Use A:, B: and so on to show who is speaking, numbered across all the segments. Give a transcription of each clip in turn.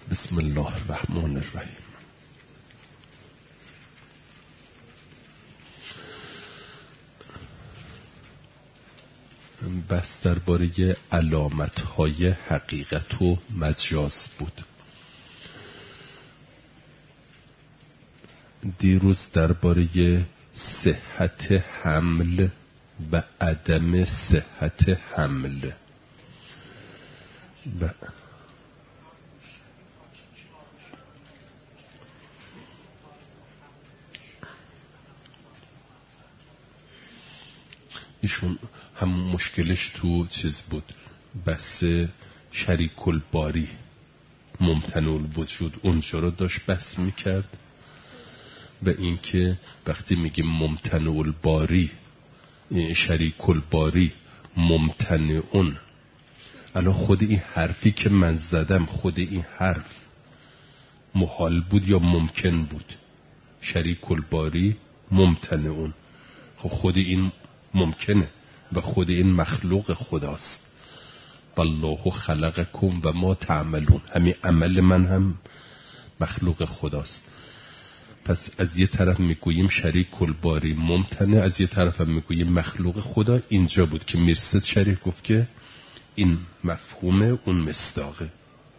A: بسم الله الرحمن الرحیم. بس درباره علامت‌های حقیقت و مجاز بود. دیروز درباره صحت حمل و عدم صحت حمل ایشون همون مشکلش تو چیز بود، بحث شریک الباری ممتنع الوجود اونجا رو داشت بحث میکرد و اینکه وقتی میگیم ممتنع الباری شریک الباری ممتنع اون، الان خود این حرفی که من زدم خود این حرف محال بود یا ممکن بود؟ شریک الباری ممتنع اون، خود این ممکنه و خود این مخلوق خداست. والله خلقکم و ما تعملون، همین عمل من هم مخلوق خداست. پس از یه طرف میگوییم شریک الباری ممتنع، از یه طرف هم میگوییم مخلوق خدا. اینجا بود که میرسد شریف گفت که این مفهوم اون مصداقه.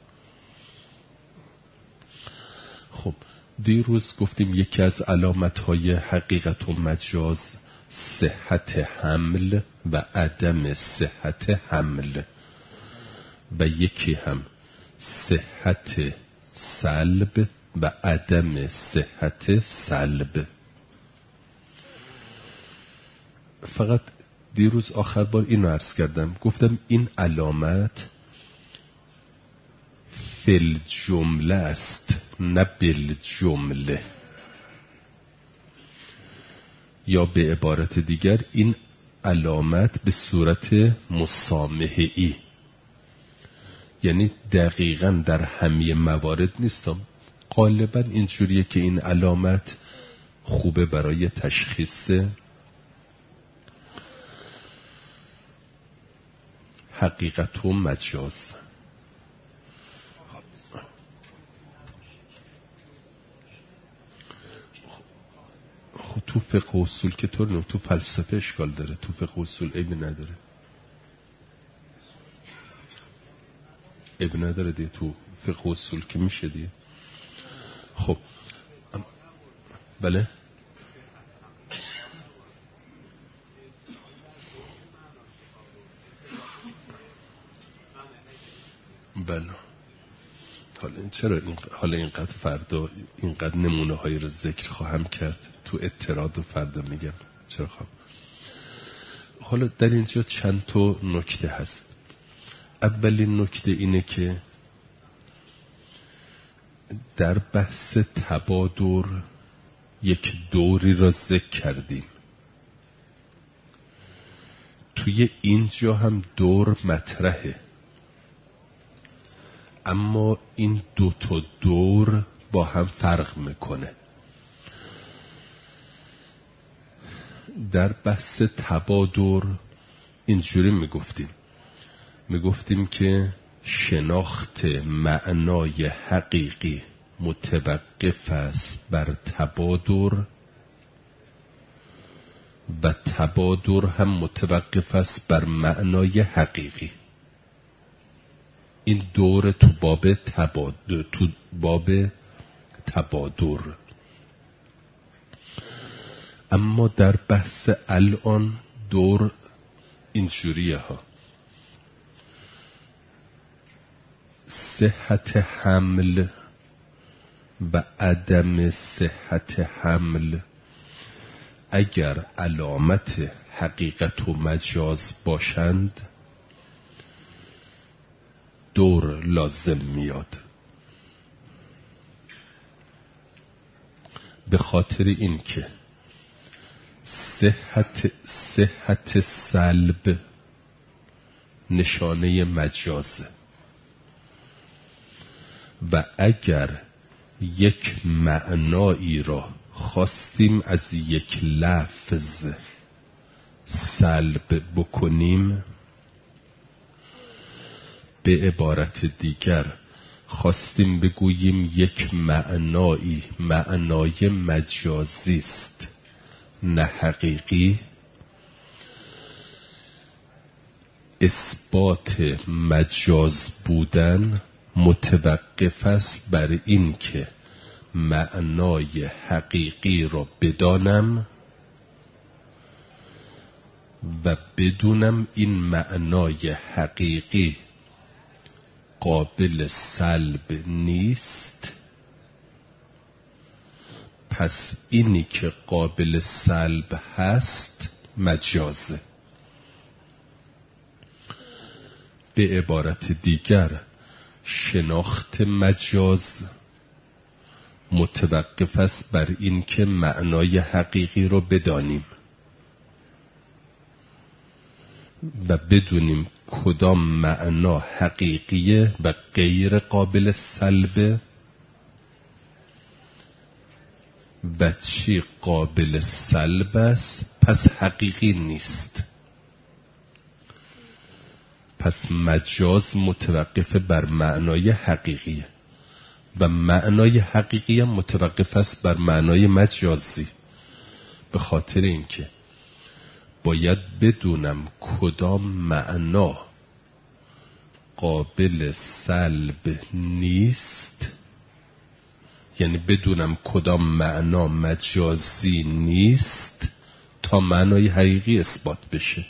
A: خب دیروز گفتیم یکی از علامت‌های حقیقت و مجاز صحت حمل و عدم صحت حمل و یکی هم صحت سلب و عدم صحت سلب. فقط دیروز آخر بار اینو عرض کردم، گفتم این علامت فل جمله است نه بل جمله، یا به عبارت دیگر این علامت به صورت مسامحه‌ای، یعنی دقیقاً در همه موارد نیستم. غالباً اینجوریه که این علامت خوبه برای تشخیص حقیقت و مجاز. خب تو فقه و اصول که طور نیم، تو فلسفه اشکال داره، تو فقه و اصول عیب نداره، عیب نداره دیگه، تو فقه و اصول که میشه دیگه. خب بله بله. حالا اینقدر فردا اینقدر نمونه هایی رو ذکر خواهم کرد تو اعتراض و فردا میگم چرا خواهم. حالا در اینجا چند تا نکته هست. اولین نکته اینه که در بحث تبادر یک دوری را ذکر کردیم، توی اینجا هم دور مطرحه، اما این دو تا دور با هم فرق میکنه. در بحث تبادر اینجوری میگفتیم که شناخت معنای حقیقی متوقف است بر تبادر و تبادر هم متوقف است بر معنای حقیقی. این دور تو باب تبادر. اما در بحث الان دور اینجوریه ها، صحت حمل و عدم صحت حمل اگر علامت حقیقت و مجاز باشند دور لازم میاد. به خاطر این که صحت سلب نشانه مجازه و اگر یک معنایی را خواستیم از یک لفظ سلب بکنیم، به عبارت دیگر خواستیم بگوییم یک معنایی معنای مجازی است نه حقیقی، اثبات مجاز بودن متوقف است بر این که معنای حقیقی را بدانم و بدونم این معنای حقیقی قابل سلب نیست، پس اینی که قابل سلب هست مجازه. به عبارت دیگر شناخت مجاز متوقف است بر این که معنای حقیقی رو بدانیم و بدونیم کدام معنا حقیقیه و غیر قابل سلبه و چی قابل سلب است پس حقیقی نیست. پس مجاز متوقف بر معنای حقیقیه و معنای حقیقی متوقف است بر معنای مجازی، به خاطر اینکه باید بدونم کدام معنا قابل سلب نیست، یعنی بدونم کدام معنا مجازی نیست تا معنای حقیقی اثبات بشه.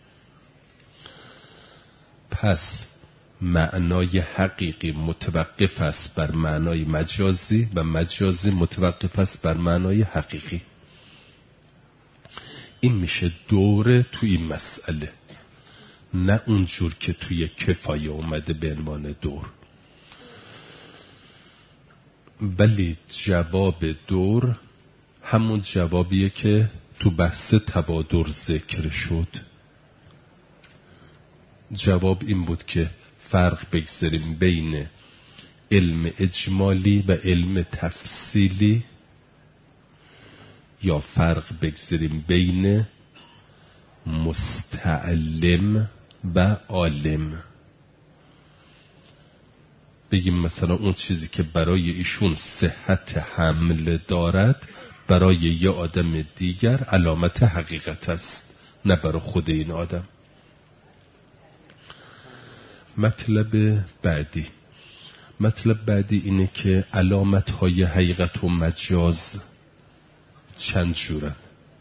A: پس معنای حقیقی متوقف است بر معنای مجازی و مجازی متوقف است بر معنای حقیقی. این میشه دوره تو این مسئله، نه اونجور که توی کفایه اومده به عنوان دور. ولی جواب دور همون جوابیه که تو بحث تبادر ذکر شد. جواب این بود که فرق بگذاریم بین علم اجمالی و علم تفصیلی، یا فرق بگذاریم بین مستعلم و عالم. بگیم مثلا اون چیزی که برای ایشون صحت حمل دارد برای یه آدم دیگر علامت حقیقت است، نه برای خود این آدم. مطلب بعدی اینه که علامت‌های حقیقت و مجاز چند جورن.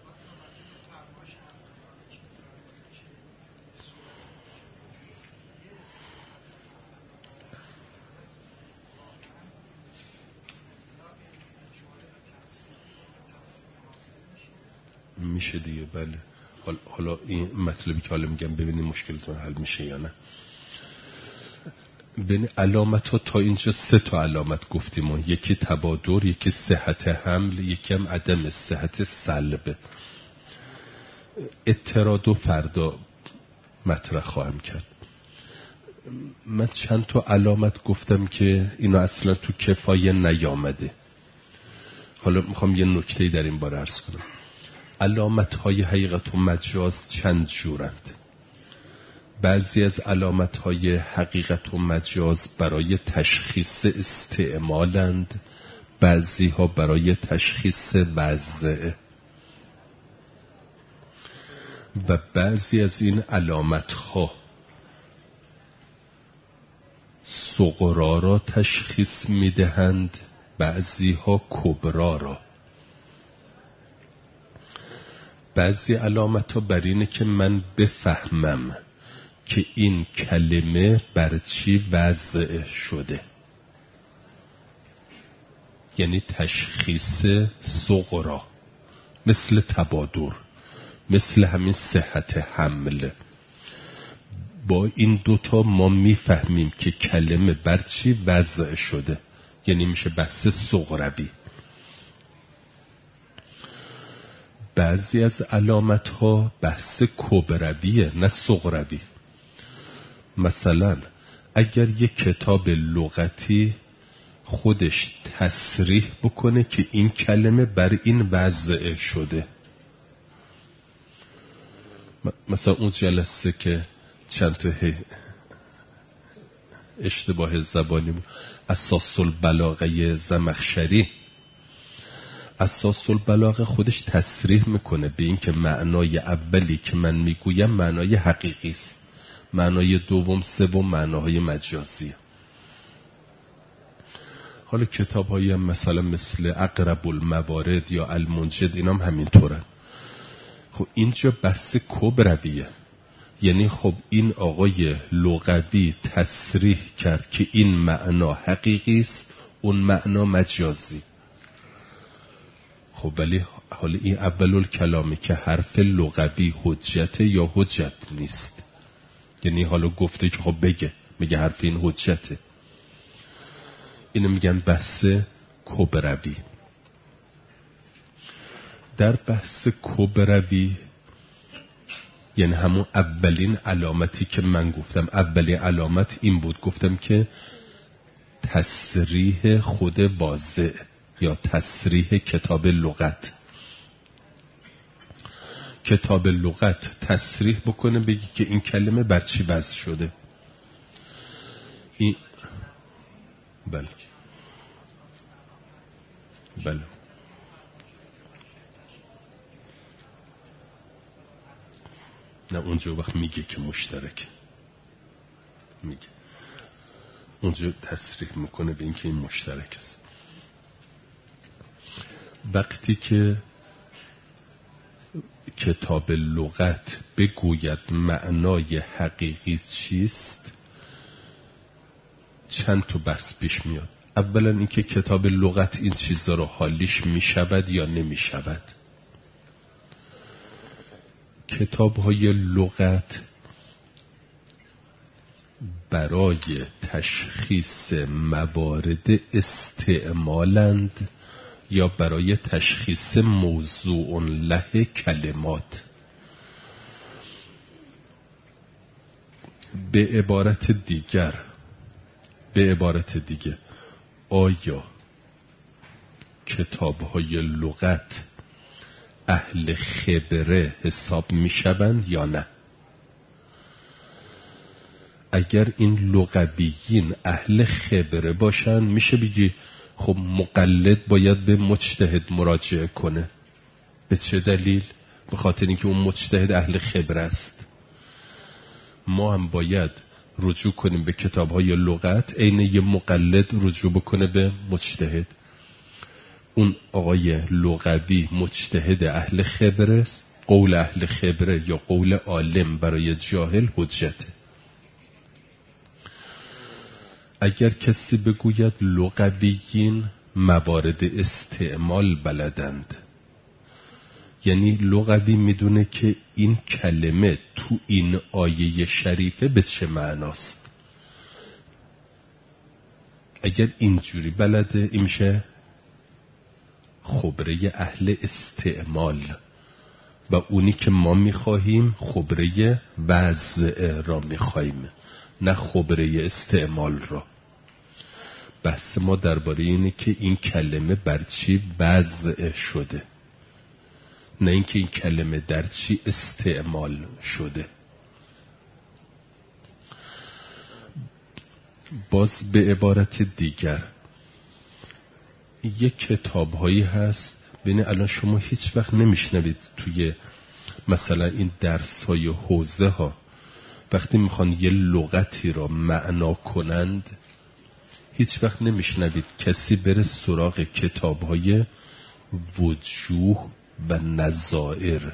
A: میشه دیگه، بله. حالا این مطلبی که حالا میگم ببینیم مشکلتون حل میشه یا نه. بین علامت ها تا اینجا 3 تا علامت گفتیم و یکی تبادر، یکی صحت حمل، یکی هم عدم صحت سلب. اعتراض و فردا مطرح خواهم کرد. من چند تا علامت گفتم که اینا اصلا تو کفایه نیامده. حالا میخوام یه نکته در این باره عرض کنم. علامت های حقیقت و مجاز چند جورند. بعضی از علامت های حقیقت و مجاز برای تشخیص استعمالند، بعضی ها برای تشخیص وضع و بعضی از این علامت ها صغرا را تشخیص میدهند، بعضی ها کبرا را. بعضی علامت ها بر اینه که من بفهمم که این کلمه بر چی وضع شده، یعنی تشخیص صغرا، مثل تبادر، مثل همین صحت حمل. با این دوتا ما میفهمیم که کلمه بر چی وضع شده، یعنی میشه بحث صغروی. بعضی از علامت ها بحث کبرویه، نه صغروی. مثلا اگر یک کتاب لغتی خودش تصریح بکنه که این کلمه بر این وضع شده، مثلا اون جلسه که چند تا اشتباه زبانی بود، اساس البلاغه زمخشری. اساس البلاغه خودش تصریح میکنه به این که معنای اولی که من میگویم معنای حقیقی است، معنای دوم سوم معناهای مجازیه. حالا کتاب‌هایی هم مثلا مثل اقرب الموارد یا المنجد اینا هم همینطورن. خب اینجا بحث کبرویه، یعنی خب این آقای لغوی تصریح کرد که این معنا حقیقی است، اون معنا مجازی. خب ولی حالا این اول کلامی که حرف لغوی حجت یا حجت نیست، یعنی حالا گفته که خب میگه حرف این حجته، اینو میگن بحث کبروی. در بحث کبروی یعنی همون اولین علامتی که من گفتم، اولین علامت این بود، گفتم که تصریح خود واضح یا تصریح کتاب لغت. کتاب لغت تصریح بکنه بگی که این کلمه بر چی وضع شده. این بله نه اونجا وقت میگه که مشترک، میگه اونجا تصریح میکنه به اینکه این مشترک است. وقتی که کتاب لغت بگوید معنای حقیقی چیست، چند تا بحث پیش میاد. اولا اینکه کتاب لغت این چیزا رو حالیش میشود یا نمیشود. کتاب‌های لغت برای تشخیص موارد استعمالند یا برای تشخیص موضوع له کلمات. به عبارت دیگه آیا کتاب‌های لغت اهل خبره حساب میشوند یا نه؟ اگر این لغویین اهل خبره باشن میشه بگی خب مقلد باید به مجتهد مراجعه کنه. به چه دلیل؟ به خاطر اینکه اون مجتهد اهل خبره است. ما هم باید رجوع کنیم به کتاب‌های لغت، عین یه مقلد رجوع بکنه به مجتهد. اون آقای لغوی مجتهد اهل خبره است، قول اهل خبره یا قول عالم برای جاهل حجته. اگر کسی بگوید لغویین موارد استعمال بلدند، یعنی لغوی میدونه که این کلمه تو این آیه شریفه به چه معناست. اگر اینجوری بلده این میشه خبره اهل استعمال، و اونی که ما میخواهیم خبره وضع را میخواهیم، نه خبره استعمال را. بحث ما درباره اینه که این کلمه بر چی وضع شده، نه اینکه این کلمه در چی استعمال شده. باز به عبارت دیگر یک کتاب هایی هست، ببین الان شما هیچ وقت نمیشنوید توی مثلا این درس های حوزه ها وقتی میخوان یه لغتی را معنا کنند، هیچ وقت نمیشنوید کسی بره سراغ کتاب های وجوه و نظائر،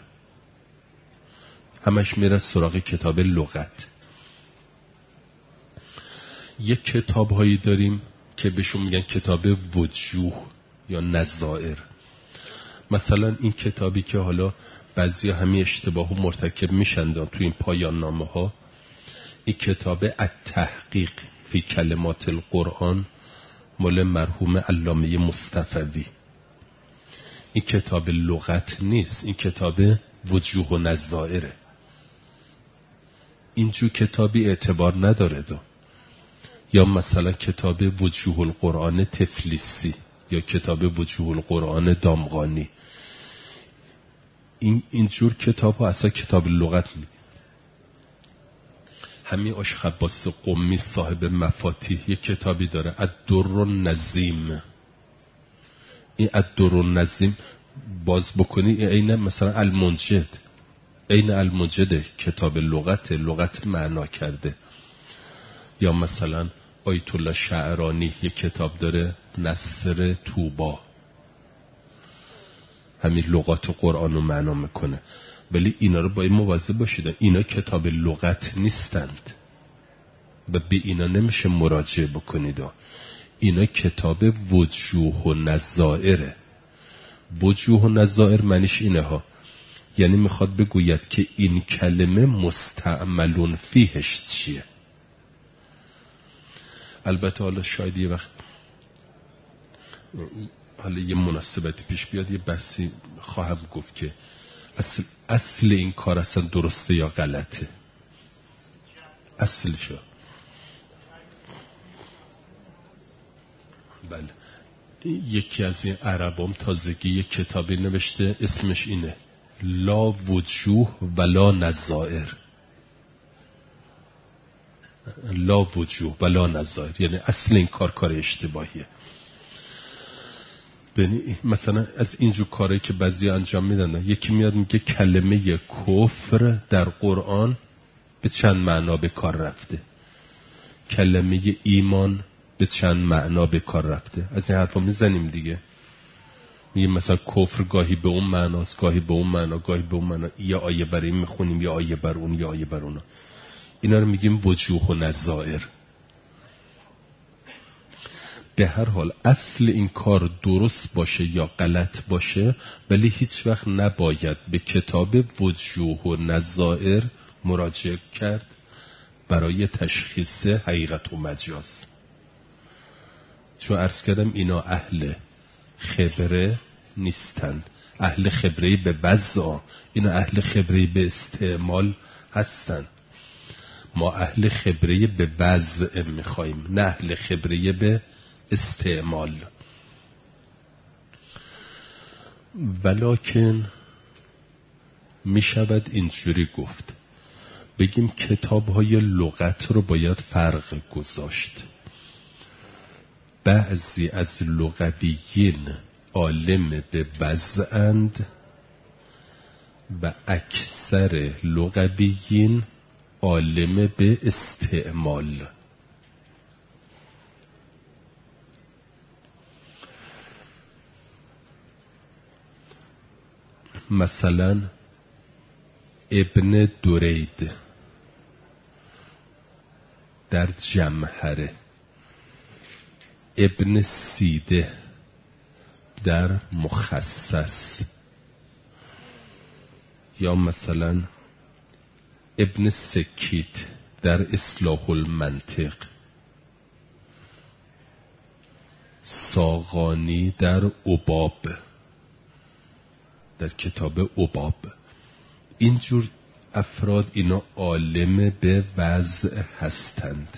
A: همش میره سراغ کتاب لغت. یک کتاب هایی داریم که بهشون میگن کتاب وجوه یا نظائر. مثلا این کتابی که حالا بعضی همین اشتباه و مرتکب میشن تو این پایان نامه ها، این کتاب التحقیق فی کلمات القرآن مال مرحوم علامه مصطفوی. این کتاب لغت نیست، این کتاب وجوه و نظائره. اینجور کتابی اعتبار نداره دو. یا مثلا کتاب وجوه القرآن تفلیسی یا کتاب وجوه القرآن دامغانی، اینجور کتاب ها اصلا کتاب لغت همین اشخباس قمی صاحب مفاتیح یک کتابی داره، الدر النظیم. این الدر النظیم باز بکنی عین مثلا المنجد، عین المنجد کتاب لغت معنا کرده. یا مثلا آیت الله شعرانی یک کتاب داره نصر طوبا، همین لغات قرآن رو معنا میکنه. ولی اینا رو باید مواظب باشید، اینا کتاب لغت نیستند و به اینا نمیشه مراجعه بکنید. اینا کتاب وجوه و نظائره. وجوه و نظائر معنیش اینه ها، یعنی میخواد بگوید که این کلمه مستعملون فیهش چیه. البته حالا شاید یه وقت حالا یه مناسبتی پیش بیاد یه بحثی خواهم گفت که اصل این کار اصلا درسته یا غلطه. اصلشو بله. یکی از این عربام تازگی یک کتابی نوشته اسمش اینه لا وجوه ولا نظائر. لا وجوه ولا نظائر یعنی اصل این کار اشتباهیه. مثلا از اینجور کاری که بعضی انجام میدن، یکی میاد میگه کلمه کفر در قرآن به چند معنا به کار رفته، کلمه ایمان به چند معنا به کار رفته. از این حرفا میزنیم دیگه، میگه مثلا کفر گاهی به اون معناست، گاهی به اون معنا، گاهی به اون معنا. یا آیه بر این میخونیم، یا آیه بر اون، یا آیه بر اون. اینا رو میگیم وجوه و نظائر. به هر حال اصل این کار درست باشه یا غلط باشه، ولی هیچ وقت نباید به کتاب وجوه و نظائر مراجعه کرد برای تشخیص حقیقت و مجاز. چون عرض کردم اینا اهل خبره نیستند. اهل خبره به وضع، اینا اهل خبره به استعمال هستند. ما اهل خبره به وضع میخواییم، نه اهل خبره به استعمال. ولکن میشود اینجوری گفت، بگیم کتاب‌های لغت رو باید فرق گذاشت. بعضی از لغویین عالم به وضعند و اکثر لغویین عالم به استعمال. مثلا ابن درید در جمهره، ابن سیده در مخصص، یا مثلا ابن سکیت در اصلاح المنطق، ساغانی در عباب، در کتاب عباب. اینجور افراد اینا عالم به وضع هستند.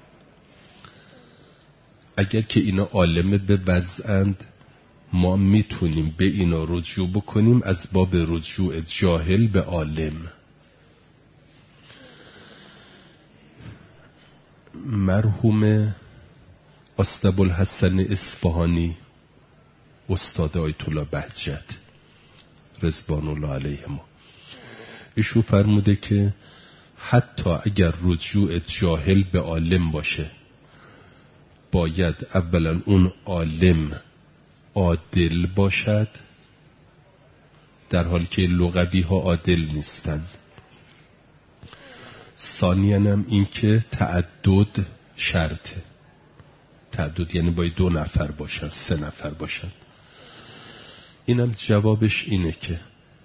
A: اگر که اینا عالم به وضعند، ما میتونیم به اینا رجوع بکنیم از باب رجوع جاهل به عالم. مرحوم استابوالحسن اصفهانی استاد آیت الله بهجت رضوان الله علیهم، ایشون فرموده که حتی اگر رجوع جاهل به عالم باشه، باید اولا اون عالم عادل باشد، در حالی که لغوی ها عادل نیستند. ثانیاً هم این که تعدد شرطه. تعدد یعنی باید 2 نفر باشن، 3 نفر باشن. اینم جوابش اینه که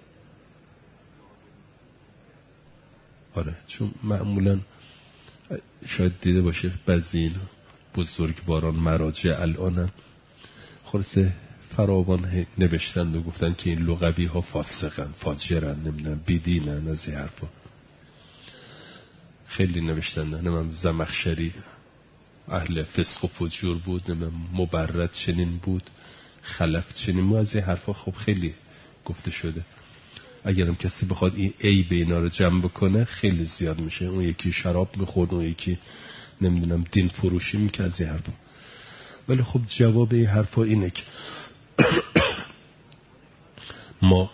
A: آره، چون معمولا شاید دیده باشه بعضی این بزرگواران مراجع الانم خلاصه فراوان نوشتند و گفتن که این لغوی ها فاسقن، فاجرن، نمیدونم بیدینن، از این حرفا خیلی نوشتند. نمیدونم زمخشری اهل فسق و فجور بود، نمیدونم مبرد چنین بود، خلف چنین بود، از این حرفا خب خیلی گفته شده. اگرم کسی بخواد این عیب اینا رو جمع بکنه خیلی زیاد میشه. اون یکی شراب میخورد، اون یکی نمیدونم دین فروشی میکرد، از این حرفا. ولی خب جواب این حرفا اینه که ما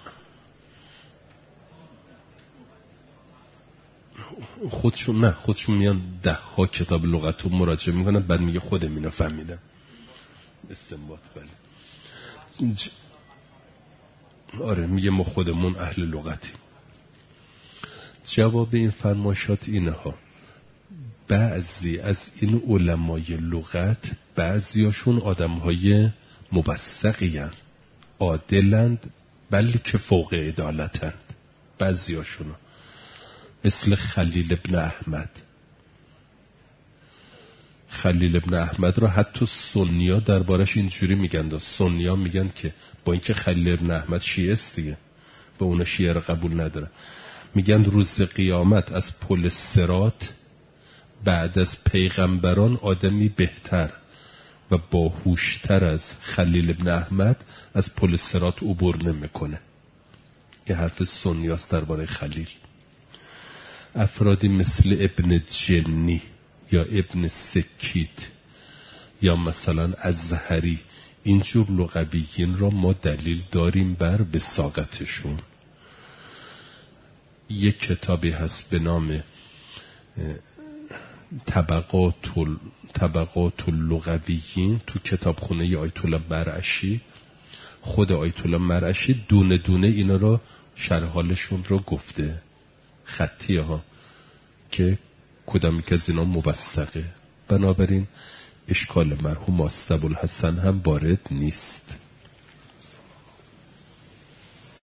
A: خودشون میان 10 کتاب لغت رو مراجعه میکنن، بعد میگه خودم اینو فهمیدم. استنباط. بله آره، میگه ما خودمون اهل لغتیم. جواب این فرمایشات اینها: بعضی از این علمای لغت بعضیاشون آدمهای موثقین، عادلند، بلکه فوق عدالتند. بعضیاشون مثل خلیل ابن احمد. خلیل ابن احمد را حتی سنیا دربارش اینجوری میگن، سنیا میگن که با اینکه خلیل ابن احمد شیعه است دیگه، به اون شیعه را قبول نداره، میگن روز قیامت از پل صراط بعد از پیغمبران آدمی بهتر و باهوشتر از خلیل ابن احمد از پل صراط عبور نمیکنه. این حرف سنیاست درباره خلیل. افرادی مثل ابن جنی یا ابن سکیت یا مثلا ازهری، اینجور لغویین را ما دلیل داریم بر وثاقتشون. یک کتابی هست به نام طبقات اللغویین تو کتابخونه آیت الله مرعشی. خود آیت الله مرعشی دونه دونه اینا رو شرح حالشون رو گفته، خطیه ها، که کدامی که از اینا موثقه. بنابراین اشکال مرحوم ماستبوالحسن هم وارد نیست.